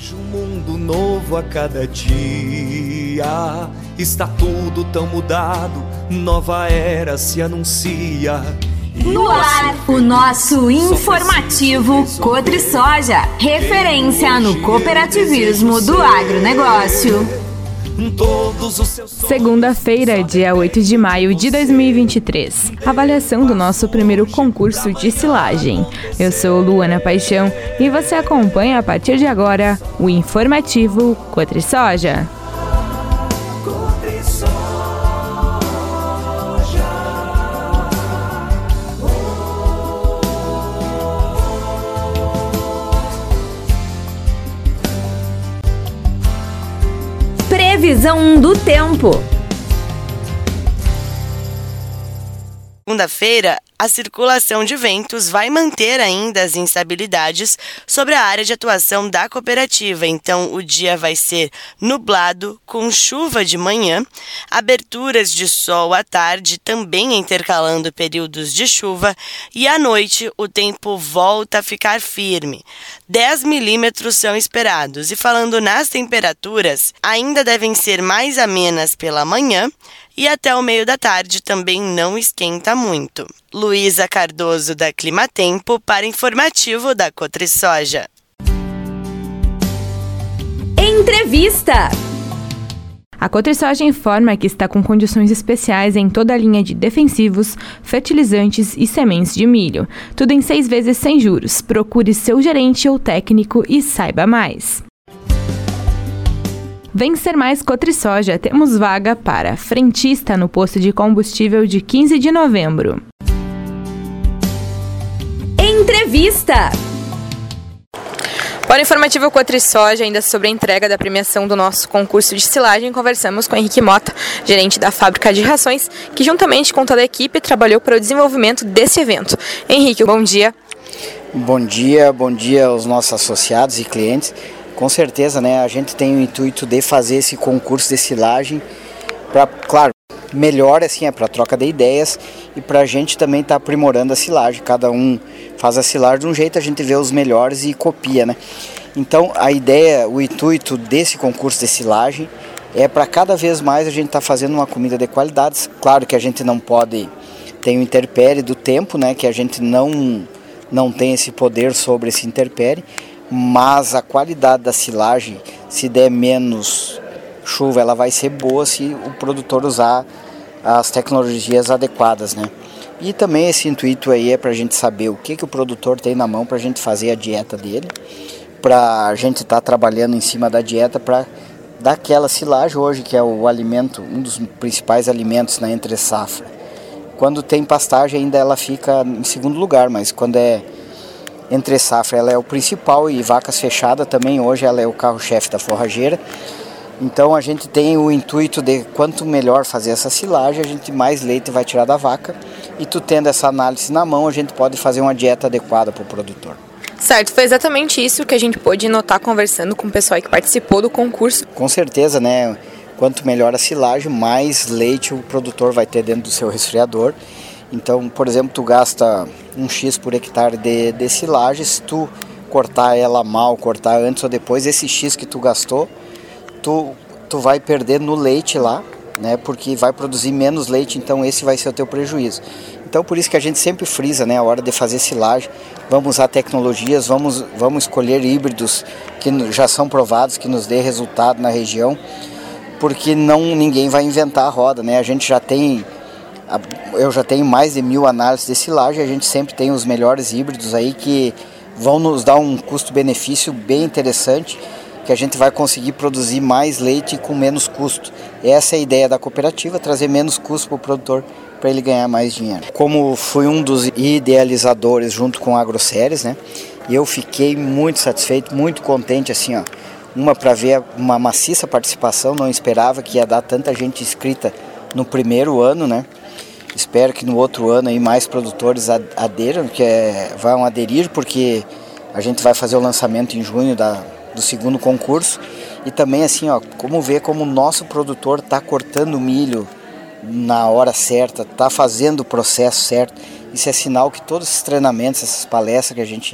Um mundo novo a cada dia, está tudo tão mudado, nova era se anuncia. No ar, o nosso informativo Cotrisoja, referência no cooperativismo do agronegócio. Segunda-feira, dia 8 de maio de 2023. Avaliação do nosso primeiro concurso de silagem. Eu sou Luana Paixão e você acompanha a partir de agora o informativo Cotrisoja. Previsão do tempo. Segunda-feira, a circulação de ventos vai manter ainda as instabilidades sobre a área de atuação da cooperativa. Então, o dia vai ser nublado, com chuva de manhã, aberturas de sol à tarde, também intercalando períodos de chuva, e à noite o tempo volta a ficar firme. 10 milímetros são esperados. E falando nas temperaturas, ainda devem ser mais amenas pela manhã, e até o meio da tarde também não esquenta muito. Luísa Cardoso, da Climatempo, para informativo da Cotrisoja. Entrevista. A Cotrisoja informa que está com condições especiais em toda a linha de defensivos, fertilizantes e sementes de milho. Tudo em 6 vezes sem juros. Procure seu gerente ou técnico e saiba mais. Vem ser mais Cotrisoja, temos vaga para frentista no posto de combustível de 15 de novembro. Entrevista. Para o informativo Cotrisoja, ainda sobre a entrega da premiação do nosso concurso de silagem, conversamos com Henrique Mota, gerente da fábrica de rações, que juntamente com toda a equipe trabalhou para o desenvolvimento desse evento. Henrique, bom dia. Bom dia aos nossos associados e clientes. Com certeza, né, a gente tem o intuito de fazer esse concurso de silagem para, claro, melhor assim, para troca de ideias e para a gente também estar aprimorando a silagem. Cada um faz a silagem de um jeito, a gente vê os melhores e copia, né? Então, a ideia, o intuito desse concurso de silagem é para cada vez mais a gente estar fazendo uma comida de qualidade. Claro que a gente não pode, tem o interpérie do tempo, né, que a gente não tem esse poder sobre esse interpérie, mas a qualidade da silagem, se der menos chuva, ela vai ser boa se o produtor usar as tecnologias adequadas, né? E também esse intuito aí é para a gente saber o que o produtor tem na mão para a gente fazer a dieta dele, para a gente estar trabalhando em cima da dieta para dar aquela silagem hoje, que é o alimento, um dos principais alimentos na entre safra. Quando tem pastagem ainda ela fica em segundo lugar, mas quando é entre safra ela é o principal e vacas fechadas também, hoje ela é o carro-chefe da forrageira. Então a gente tem o intuito de quanto melhor fazer essa silagem, a gente mais leite vai tirar da vaca, e tu tendo essa análise na mão, a gente pode fazer uma dieta adequada para o produtor. Certo, foi exatamente isso que a gente pôde notar conversando com o pessoal que participou do concurso. Com certeza, né? Quanto melhor a silagem, mais leite o produtor vai ter dentro do seu resfriador. Então, por exemplo, tu gasta 1 X por hectare de silagem, se tu cortar ela mal, cortar antes ou depois, esse X que tu gastou, tu vai perder no leite lá, né? Porque vai produzir menos leite, então esse vai ser o teu prejuízo. Então, por isso que a gente sempre frisa, né? A hora de fazer silagem, vamos usar tecnologias, vamos escolher híbridos que já são provados, que nos dê resultado na região, porque ninguém vai inventar a roda, né? Eu já tenho mais de 1000 análises de silagem, a gente sempre tem os melhores híbridos aí que vão nos dar um custo-benefício bem interessante, que a gente vai conseguir produzir mais leite com menos custo. Essa é a ideia da cooperativa, trazer menos custo para o produtor, para ele ganhar mais dinheiro. Como fui um dos idealizadores junto com a AgroSéries, né, eu fiquei muito satisfeito, muito contente, assim, ó, para ver uma maciça participação, não esperava que ia dar tanta gente inscrita no primeiro ano, né. Espero que no outro ano aí mais produtores vão aderir, porque a gente vai fazer o lançamento em junho do segundo concurso. E também assim, ó, como ver como o nosso produtor está cortando milho na hora certa, está fazendo o processo certo. Isso é sinal que todos esses treinamentos, essas palestras que a gente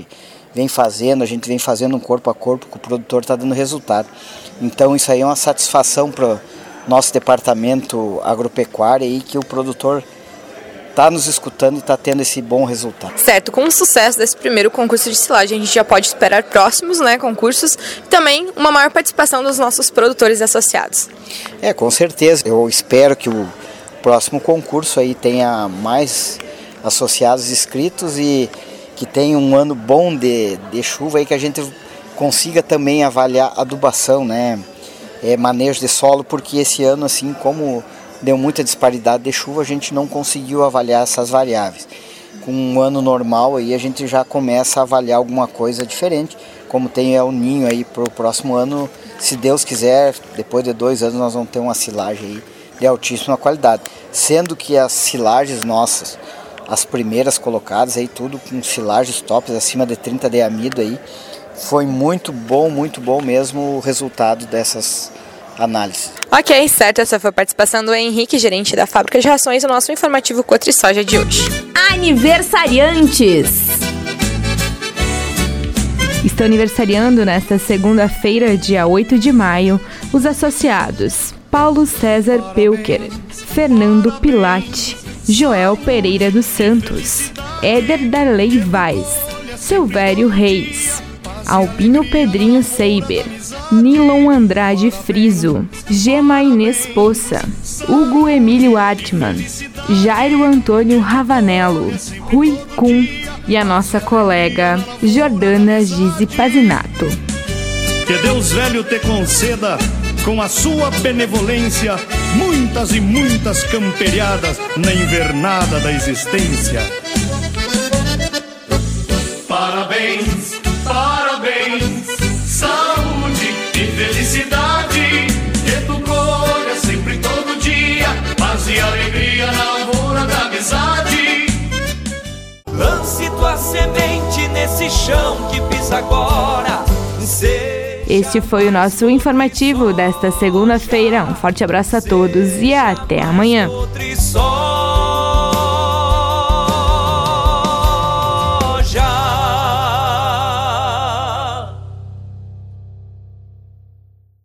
vem fazendo, a gente vem fazendo um corpo a corpo que o produtor está dando resultado. Então isso aí é uma satisfação para o nosso departamento agropecuário aí, que o produtor está nos escutando e está tendo esse bom resultado. Certo, com o sucesso desse primeiro concurso de silagem, a gente já pode esperar próximos, né, concursos e também uma maior participação dos nossos produtores associados. Com certeza. Eu espero que o próximo concurso aí tenha mais associados inscritos e que tenha um ano bom de chuva aí, que a gente consiga também avaliar adubação, né, manejo de solo, porque esse ano, assim, como deu muita disparidade de chuva, a gente não conseguiu avaliar essas variáveis. Com um ano normal aí a gente já começa a avaliar alguma coisa diferente, como tem El Ninho aí para o próximo ano, se Deus quiser, depois de 2 anos nós vamos ter uma silagem aí de altíssima qualidade. Sendo que as silagens nossas, as primeiras colocadas aí, tudo com silagens tops, acima de 30 de amido aí, foi muito bom mesmo o resultado dessas análises. Ok, certo, essa foi a participação do Henrique, gerente da Fábrica de Rações, do nosso informativo Cotrisoja de hoje. Aniversariantes! Estão aniversariando nesta segunda-feira, dia 8 de maio, os associados Paulo César Pelker, Fernando Pilate, Joel Pereira dos Santos, Éder Darley Vaz, Silvério Reis, Albino Pedrinho Seiber, Nilon Andrade Friso, Gema Inês Poça, Hugo Emílio Artman, Jairo Antônio Ravanello, Rui Kuhn e a nossa colega Jordana Gizi Pazinato. Que Deus velho te conceda, com a sua benevolência, muitas e muitas camperiadas na invernada da existência. Parabéns, parabéns, saúde e felicidade, que tu colha sempre todo dia, paz e alegria na lavoura da amizade. Lance tua semente nesse chão que pisa agora. Este foi o nosso informativo desta segunda-feira. Um forte abraço a todos e até amanhã.